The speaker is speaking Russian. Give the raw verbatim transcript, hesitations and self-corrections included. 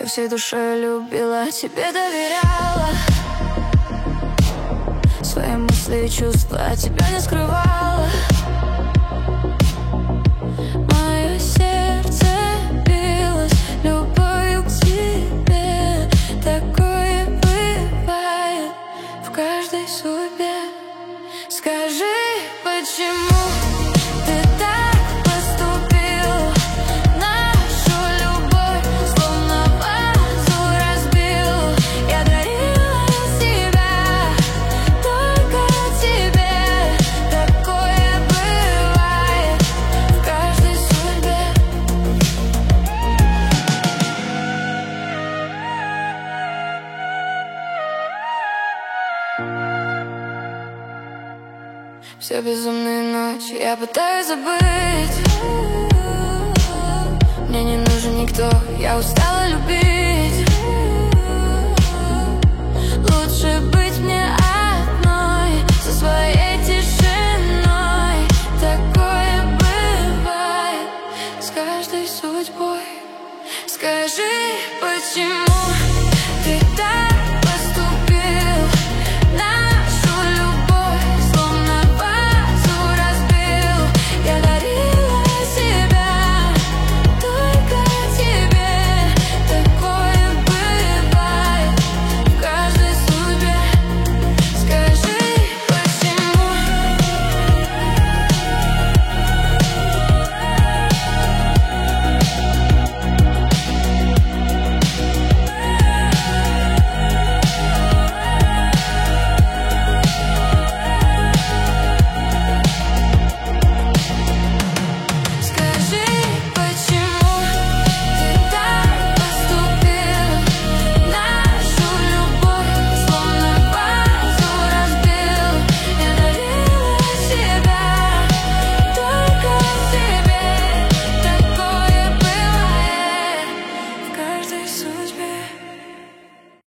Я всей душой любила, тебе доверяла, свои мысли и чувства от тебя не скрывала. Мое сердце билось любовью к тебе. Такое бывает в каждой судьбе. Скажи, почему ты так поступил? Нашу любовь словно вазу разбил. Я дарила себя только тебе. Такое бывает в каждой судьбе. Все безумные ночи я пытаюсь забыть. Мне не нужен никто, я устала любить. Лучше быть мне одной, со своей тишиной. Такое бывает с каждой судьбой. Скажи, почему ты так